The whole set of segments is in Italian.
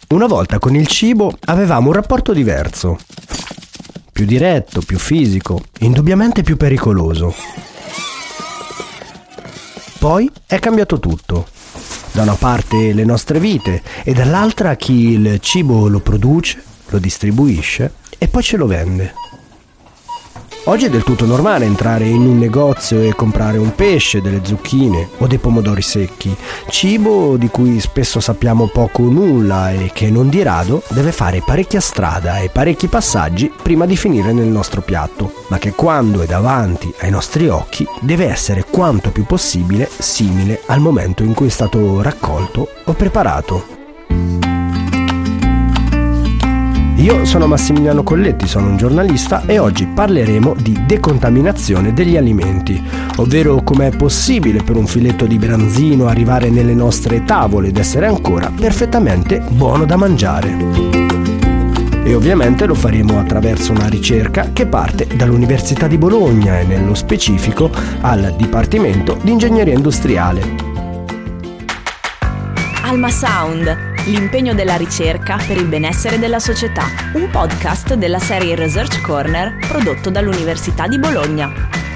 Una volta con il cibo avevamo un rapporto diverso, più diretto, più fisico, indubbiamente più pericoloso. Poi è cambiato tutto. Da una parte le nostre vite e dall'altra chi il cibo lo produce, lo distribuisce e poi ce lo vende. Oggi è del tutto normale entrare in un negozio e comprare un pesce, delle zucchine o dei pomodori secchi, cibo di cui spesso sappiamo poco o nulla e che non di rado deve fare parecchia strada e parecchi passaggi prima di finire nel nostro piatto, ma che quando è davanti ai nostri occhi deve essere quanto più possibile simile al momento in cui è stato raccolto o preparato. Io sono Massimiliano Colletti, sono un giornalista e oggi parleremo di decontaminazione degli alimenti, ovvero com'è possibile per un filetto di branzino arrivare nelle nostre tavole ed essere ancora perfettamente buono da mangiare. E ovviamente lo faremo attraverso una ricerca che parte dall'Università di Bologna e nello specifico al Dipartimento di Ingegneria Industriale. Alma Sound, l'impegno della ricerca per il benessere della società, un podcast della serie Research Corner prodotto dall'Università di Bologna.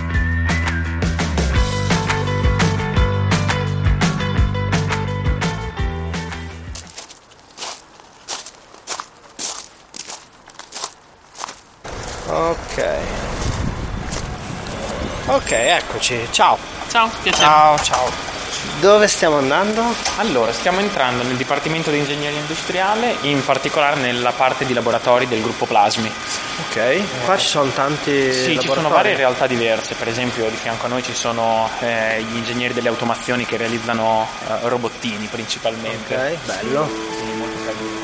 Ok, eccoci, ciao. Ciao, piacere. Ciao. Dove stiamo andando? Allora, stiamo entrando nel Dipartimento di Ingegneria Industriale, in particolare nella parte di laboratori del gruppo Plasmi. Ok, qua ci sono tanti laboratori. Ci sono varie realtà diverse, per esempio di fianco a noi ci sono gli ingegneri delle automazioni che realizzano robottini principalmente. Ok, bello. Sì, molto carino.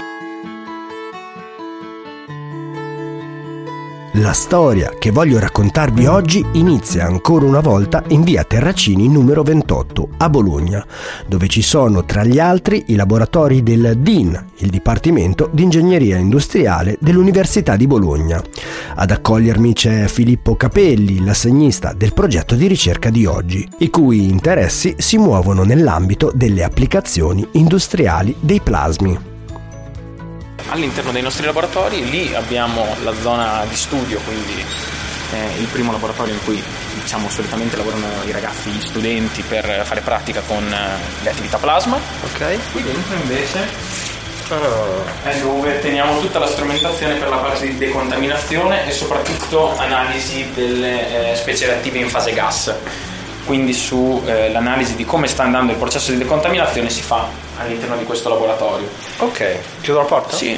La storia che voglio raccontarvi oggi inizia ancora una volta in via Terracini numero 28 a Bologna, dove ci sono tra gli altri i laboratori del DIN, il Dipartimento di Ingegneria Industriale dell'Università di Bologna. Ad accogliermi c'è Filippo Capelli, l'assegnista del progetto di ricerca di oggi, i cui interessi si muovono nell'ambito delle applicazioni industriali dei plasmi. All'interno dei nostri laboratori, lì abbiamo la zona di studio, quindi il primo laboratorio in cui solitamente lavorano i ragazzi, gli studenti per fare pratica con le attività plasma. Ok. Qui dentro invece è dove teniamo tutta la strumentazione per la parte di decontaminazione e soprattutto analisi delle specie reattive in fase gas. Quindi l'analisi di come sta andando il processo di decontaminazione si fa all'interno di questo laboratorio. Ok, chiudo la porta? Sì.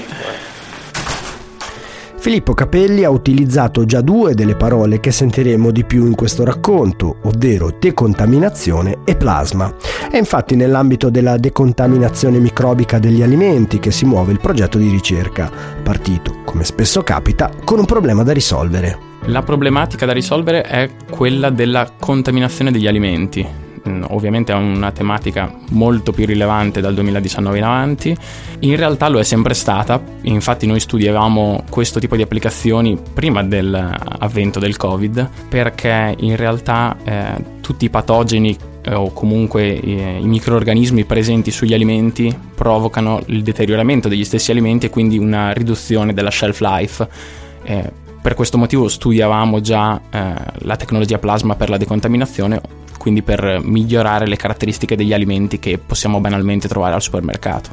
Filippo Capelli ha utilizzato già due delle parole che sentiremo di più in questo racconto, ovvero decontaminazione e plasma. È infatti nell'ambito della decontaminazione microbica degli alimenti che si muove il progetto di ricerca, partito, come spesso capita, con un problema da risolvere. La problematica da risolvere è quella della contaminazione degli alimenti. Ovviamente è una tematica molto più rilevante dal 2019 in avanti. In realtà lo è sempre stata, infatti noi studiavamo questo tipo di applicazioni prima dell'avvento del Covid, perché in realtà tutti i patogeni o comunque i microrganismi presenti sugli alimenti provocano il deterioramento degli stessi alimenti e quindi una riduzione della shelf life. Per questo motivo studiavamo già la tecnologia plasma per la decontaminazione, quindi per migliorare le caratteristiche degli alimenti che possiamo banalmente trovare al supermercato.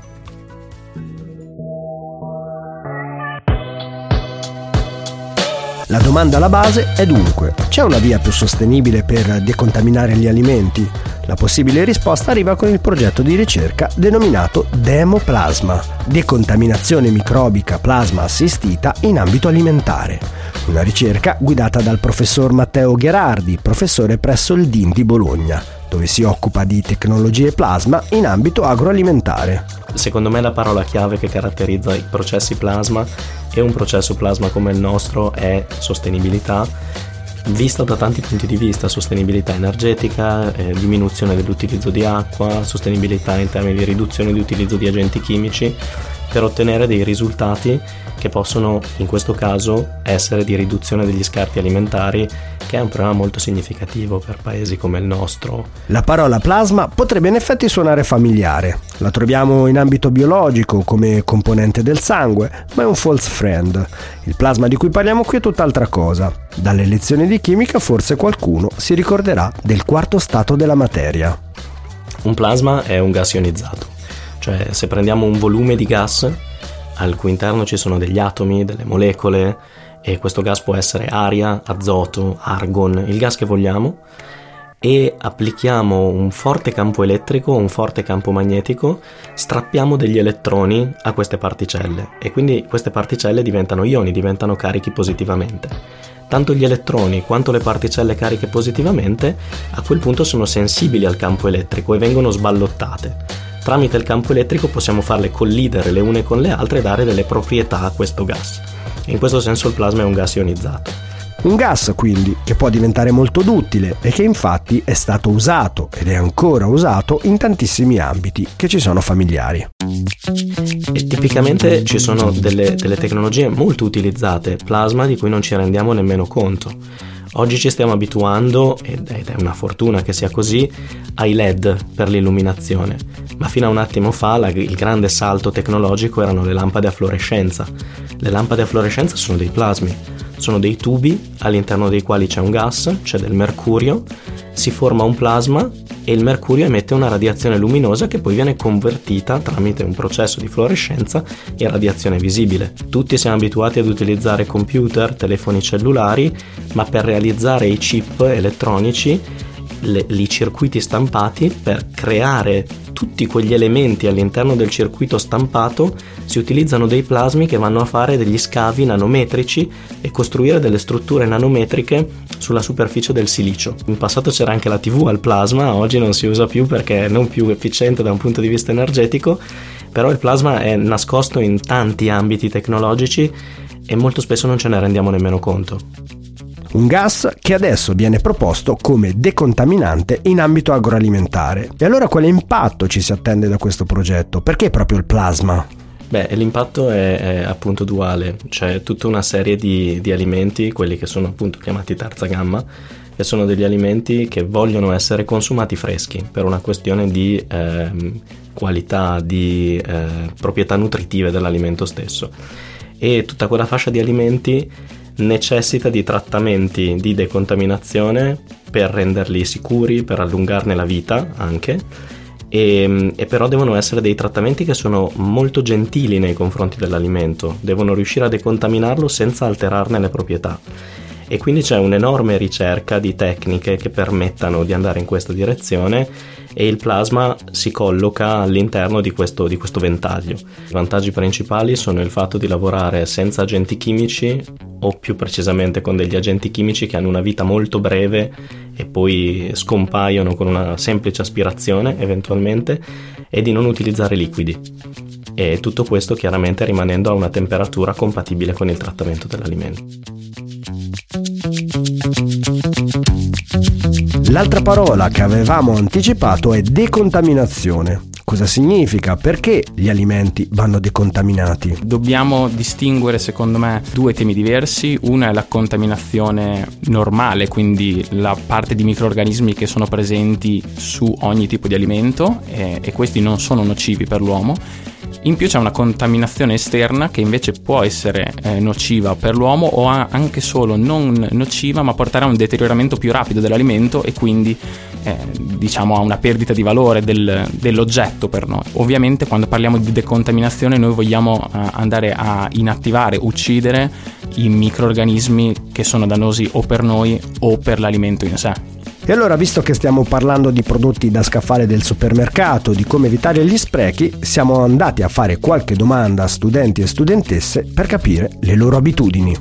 La domanda alla base è dunque: c'è una via più sostenibile per decontaminare gli alimenti? La possibile risposta arriva con il progetto di ricerca denominato Demoplasma, decontaminazione microbica plasma assistita in ambito alimentare. Una ricerca guidata dal professor Matteo Gherardi, professore presso il DIN di Bologna, dove si occupa di tecnologie plasma in ambito agroalimentare. Secondo me la parola chiave che caratterizza i processi plasma e un processo plasma come il nostro è sostenibilità, vista da tanti punti di vista: sostenibilità energetica, diminuzione dell'utilizzo di acqua, sostenibilità in termini di riduzione di utilizzo di agenti chimici per ottenere dei risultati che possono in questo caso essere di riduzione degli scarti alimentari, che è un problema molto significativo per paesi come il nostro. La parola plasma potrebbe in effetti suonare familiare. La troviamo in ambito biologico come componente del sangue, ma è un false friend. Il plasma di cui parliamo qui è tutt'altra cosa. Dalle lezioni di chimica forse qualcuno si ricorderà del quarto stato della materia. Un plasma è un gas ionizzato, cioè se prendiamo un volume di gas al cui interno ci sono degli atomi, delle molecole, e questo gas può essere aria, azoto, argon, il gas che vogliamo, e applichiamo un forte campo elettrico o un forte campo magnetico, strappiamo degli elettroni a queste particelle e quindi queste particelle diventano ioni, diventano carichi positivamente. Tanto gli elettroni quanto le particelle cariche positivamente a quel punto sono sensibili al campo elettrico e vengono sballottate. Tramite il campo elettrico possiamo farle collidere le une con le altre e dare delle proprietà a questo gas. In questo senso il plasma è un gas ionizzato. Un gas quindi che può diventare molto duttile e che infatti è stato usato ed è ancora usato in tantissimi ambiti che ci sono familiari. E tipicamente ci sono delle tecnologie molto utilizzate, plasma, di cui non ci rendiamo nemmeno conto. Oggi ci stiamo abituando, ed è una fortuna che sia così, ai LED per l'illuminazione, ma fino a un attimo fa il grande salto tecnologico erano le lampade a fluorescenza. Le lampade a fluorescenza sono dei plasmi, sono dei tubi all'interno dei quali c'è un gas, c'è del mercurio, si forma un plasma e il mercurio emette una radiazione luminosa che poi viene convertita tramite un processo di fluorescenza in radiazione visibile. Tutti siamo abituati ad utilizzare computer, telefoni cellulari, ma per realizzare i chip elettronici, i circuiti stampati, per creare tutti quegli elementi all'interno del circuito stampato si utilizzano dei plasmi che vanno a fare degli scavi nanometrici e costruire delle strutture nanometriche sulla superficie del silicio. In passato c'era anche la TV al plasma, oggi non si usa più perché è non più efficiente da un punto di vista energetico, però il plasma è nascosto in tanti ambiti tecnologici e molto spesso non ce ne rendiamo nemmeno conto. Un gas che adesso viene proposto come decontaminante in ambito agroalimentare. E allora quale impatto ci si attende da questo progetto? Perché proprio il plasma? Beh, l'impatto è appunto duale, c'è tutta una serie di alimenti, quelli che sono appunto chiamati terza gamma, che sono degli alimenti che vogliono essere consumati freschi per una questione di qualità, di proprietà nutritive dell'alimento stesso. E tutta quella fascia di alimenti necessita di trattamenti di decontaminazione per renderli sicuri, per allungarne la vita anche, e però devono essere dei trattamenti che sono molto gentili nei confronti dell'alimento, devono riuscire a decontaminarlo senza alterarne le proprietà. E quindi c'è un'enorme ricerca di tecniche che permettano di andare in questa direzione e il plasma si colloca all'interno di questo ventaglio. I vantaggi principali sono il fatto di lavorare senza agenti chimici, o più precisamente con degli agenti chimici che hanno una vita molto breve e poi scompaiono con una semplice aspirazione eventualmente, e di non utilizzare liquidi. E tutto questo chiaramente rimanendo a una temperatura compatibile con il trattamento dell'alimento. L'altra parola che avevamo anticipato è decontaminazione. Cosa significa? Perché gli alimenti vanno decontaminati? Dobbiamo distinguere, secondo me, due temi diversi. Una è la contaminazione normale, quindi la parte di microrganismi che sono presenti su ogni tipo di alimento e questi non sono nocivi per l'uomo. In più c'è una contaminazione esterna che invece può essere nociva per l'uomo o anche solo non nociva, ma portare a un deterioramento più rapido dell'alimento e quindi diciamo a una perdita di valore dell'oggetto per noi. Ovviamente quando parliamo di decontaminazione noi vogliamo andare a inattivare, uccidere i microrganismi che sono dannosi o per noi o per l'alimento in sé. E allora, visto che stiamo parlando di prodotti da scaffale del supermercato, di come evitare gli sprechi, siamo andati a fare qualche domanda a studenti e studentesse per capire le loro abitudini.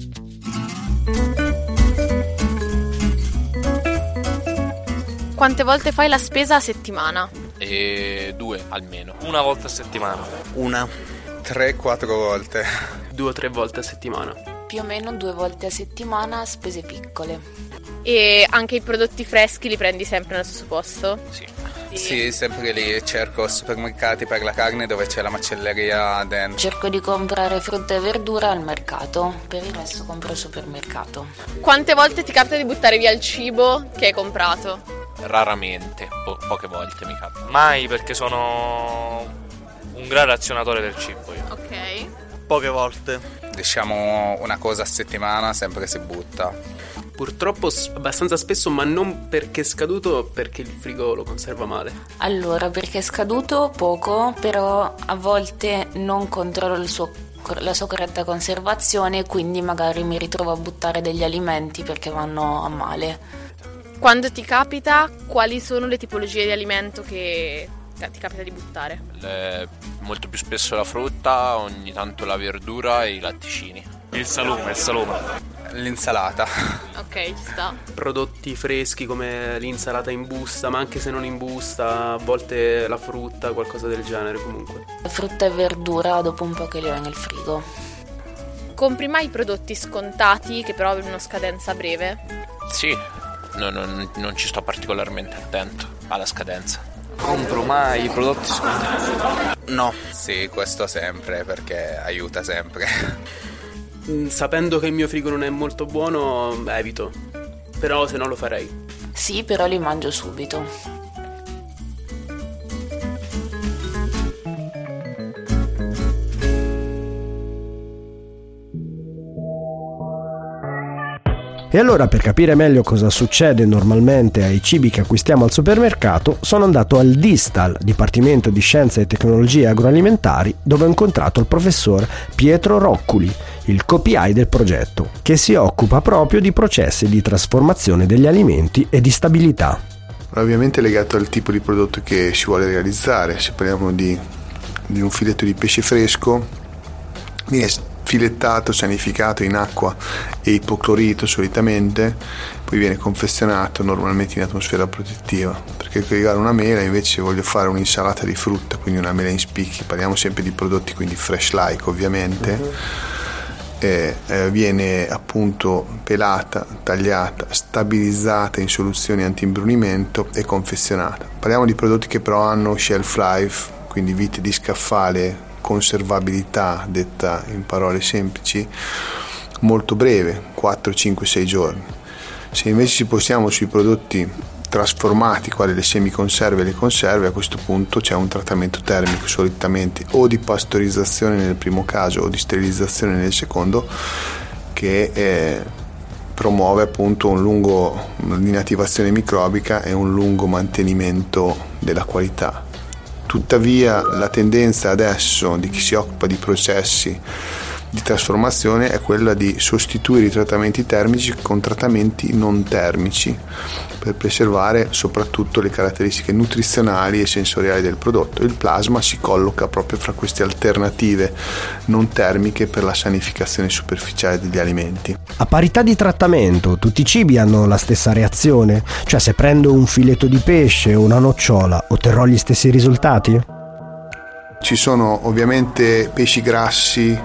Quante volte fai la spesa a settimana? 2 almeno. Una volta a settimana. Una. 3-4 volte. 2 o 3 volte a settimana. Più o meno 2 volte a settimana, spese piccole. E anche i prodotti freschi li prendi sempre nello stesso posto? Sì. Sì, sempre lì, cerco supermercati per la carne dove c'è la macelleria dentro. Cerco di comprare frutta e verdura al mercato, per il resto compro al supermercato. Quante volte ti capita di buttare via il cibo che hai comprato? Raramente, poche volte mi capita. Mai, perché sono un gran razionatore del cibo io. Ok. Poche volte. Diciamo una cosa a settimana, sempre che si butta. Purtroppo abbastanza spesso, ma non perché è scaduto, perché il frigo lo conserva male. Allora, perché è scaduto poco, però a volte non controllo la sua corretta conservazione, quindi magari mi ritrovo a buttare degli alimenti perché vanno a male. Quando ti capita, quali sono le tipologie di alimento che ti capita di buttare? Molto più spesso la frutta, ogni tanto la verdura e i latticini. Il salume. L'insalata. Ok, ci sta. Prodotti freschi come l'insalata in busta, ma anche se non in busta, a volte la frutta, qualcosa del genere comunque. Frutta e verdura dopo un po' che li ho nel frigo. Compri mai prodotti scontati che però hanno scadenza breve? Sì, non ci sto particolarmente attento alla scadenza. Compro mai i prodotti scontati? No. Sì, questo sempre, perché aiuta sempre. Sapendo che il mio frigo non è molto buono, evito. Però se no lo farei. Sì, però li mangio subito. E allora, per capire meglio cosa succede normalmente ai cibi che acquistiamo al supermercato, sono andato al DISTAL, Dipartimento di Scienze e Tecnologie Agroalimentari, dove ho incontrato il professor Pietro Rocculi, il co-PI del progetto, che si occupa proprio di processi di trasformazione degli alimenti e di stabilità. Ovviamente legato al tipo di prodotto che si vuole realizzare. Se parliamo di un filetto di pesce fresco, viene filettato, sanificato in acqua e ipoclorito solitamente, poi viene confezionato normalmente in atmosfera protettiva. Perché collegare una mela, invece voglio fare un'insalata di frutta, quindi una mela in spicchi, parliamo sempre di prodotti quindi fresh like ovviamente, viene appunto pelata, tagliata, stabilizzata in soluzioni anti-imbrunimento e confezionata. Parliamo di prodotti che però hanno shelf life, quindi vite di scaffale, conservabilità, detta in parole semplici, molto breve, 4, 5, 6 giorni. Se invece ci spostiamo sui prodotti trasformati, quali le semiconserve e le conserve, a questo punto c'è un trattamento termico solitamente o di pastorizzazione nel primo caso o di sterilizzazione nel secondo, che promuove appunto l'inattivazione microbica e un lungo mantenimento della qualità. Tuttavia la tendenza adesso di chi si occupa di processi di trasformazione è quella di sostituire i trattamenti termici con trattamenti non termici per preservare soprattutto le caratteristiche nutrizionali e sensoriali del prodotto. Il plasma si colloca proprio fra queste alternative non termiche per la sanificazione superficiale degli alimenti. A parità di trattamento, tutti i cibi hanno la stessa reazione? Cioè, se prendo un filetto di pesce o una nocciola, otterrò gli stessi risultati? Ci sono ovviamente pesci grassi,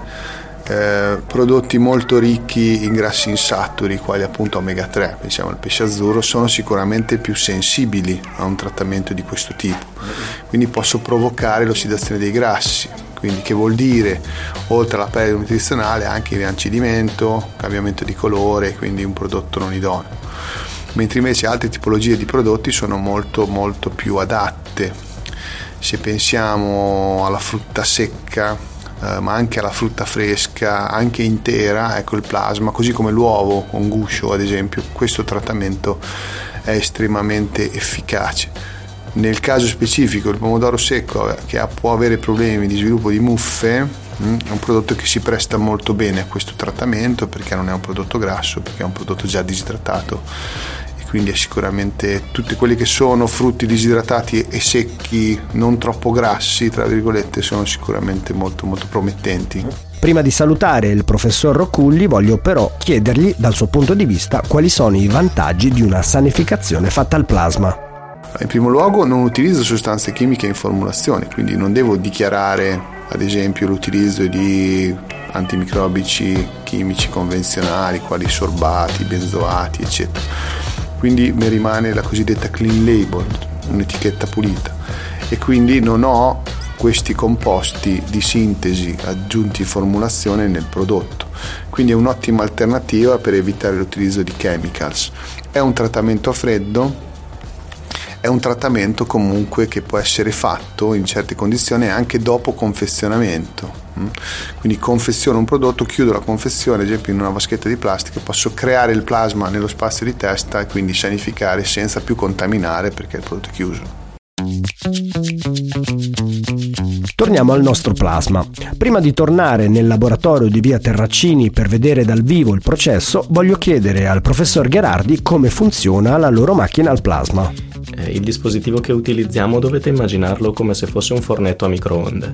prodotti molto ricchi in grassi insaturi, quali appunto omega 3, pensiamo al pesce azzurro, sono sicuramente più sensibili a un trattamento di questo tipo, quindi posso provocare l'ossidazione dei grassi, quindi che vuol dire, oltre alla perdita nutrizionale, anche riancidimento, cambiamento di colore, quindi un prodotto non idoneo. Mentre invece altre tipologie di prodotti sono molto molto più adatte. Se pensiamo alla frutta secca, ma anche alla frutta fresca, anche intera, ecco il plasma, così come l'uovo con guscio ad esempio, questo trattamento è estremamente efficace. Nel caso specifico il pomodoro secco, che può avere problemi di sviluppo di muffe, è un prodotto che si presta molto bene a questo trattamento, perché non è un prodotto grasso, perché è un prodotto già disidratato, quindi è sicuramente tutti quelli che sono frutti disidratati e secchi, non troppo grassi, tra virgolette, sono sicuramente molto molto promettenti. Prima di salutare il professor Rocculi, voglio però chiedergli dal suo punto di vista quali sono i vantaggi di una sanificazione fatta al plasma. In primo luogo non utilizzo sostanze chimiche in formulazione, quindi non devo dichiarare ad esempio l'utilizzo di antimicrobici chimici convenzionali quali sorbati, benzoati eccetera. Quindi mi rimane la cosiddetta clean label, un'etichetta pulita, e quindi non ho questi composti di sintesi aggiunti in formulazione nel prodotto, quindi è un'ottima alternativa per evitare l'utilizzo di chemicals. È un trattamento a freddo, è un trattamento comunque che può essere fatto in certe condizioni anche dopo confezionamento. Quindi confeziono un prodotto, chiudo la confezione ad esempio in una vaschetta di plastica, posso creare il plasma nello spazio di testa e quindi sanificare senza più contaminare perché il prodotto è chiuso. Torniamo al nostro plasma. Prima di tornare nel laboratorio di via Terracini per vedere dal vivo il processo, voglio chiedere al professor Gherardi come funziona la loro macchina al plasma. Il dispositivo che utilizziamo dovete immaginarlo come se fosse un fornetto a microonde,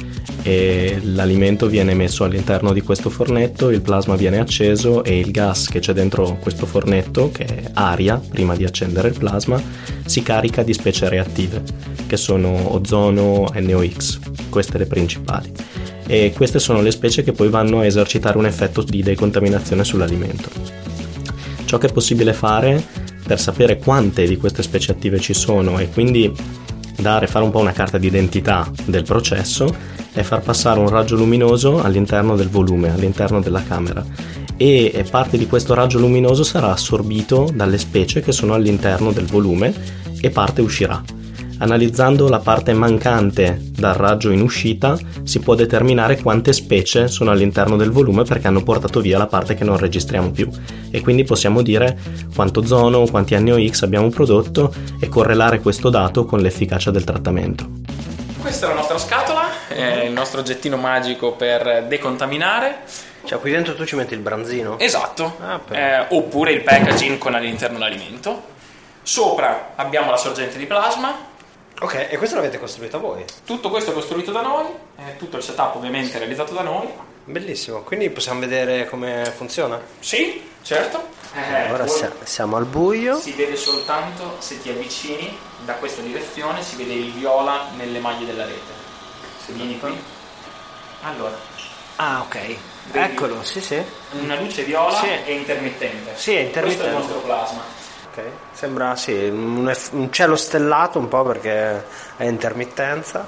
e l'alimento viene messo all'interno di questo fornetto, il plasma viene acceso e il gas che c'è dentro questo fornetto, che è aria prima di accendere il plasma, si carica di specie reattive che sono ozono, NOx, queste le principali, e queste sono le specie che poi vanno a esercitare un effetto di decontaminazione sull'alimento. Ciò che è possibile fare per sapere quante di queste specie attive ci sono e quindi fare un po' una carta d'identità del processo è far passare un raggio luminoso all'interno del volume, all'interno della camera, e parte di questo raggio luminoso sarà assorbito dalle specie che sono all'interno del volume e parte uscirà. Analizzando la parte mancante dal raggio in uscita si può determinare quante specie sono all'interno del volume perché hanno portato via la parte che non registriamo più, e quindi possiamo dire quanto ozono, quanti NOx abbiamo prodotto e correlare questo dato con l'efficacia del trattamento. Questa è la nostra scatola, è il nostro oggettino magico per decontaminare. Cioè qui dentro tu ci metti il branzino? Esatto, oppure il packaging con all'interno l'alimento. Sopra abbiamo la sorgente di plasma. Ok, e questo l'avete costruito voi? Tutto questo è costruito da noi, tutto il setup ovviamente è realizzato da noi. Bellissimo, quindi possiamo vedere come funziona? Sì, certo. Ora siamo al buio. Si vede soltanto se ti avvicini da questa direzione, si vede il viola nelle maglie della rete. Se vieni qui. Allora. Ah, ok. Vedi? Eccolo, sì. Una luce viola e intermittente. Sì, è intermittente. Questo è il nostro plasma. Ok, sembra un cielo stellato un po' perché è intermittenza.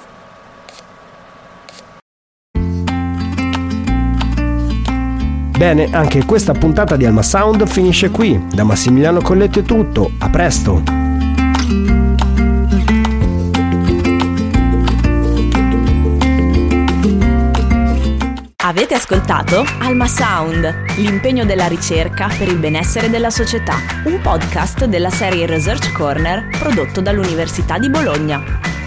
Bene, anche questa puntata di Alma Sound finisce qui. Da Massimiliano Colletto è tutto, a presto! Avete ascoltato Alma Sound, l'impegno della ricerca per il benessere della società, un podcast della serie Research Corner prodotto dall'Università di Bologna.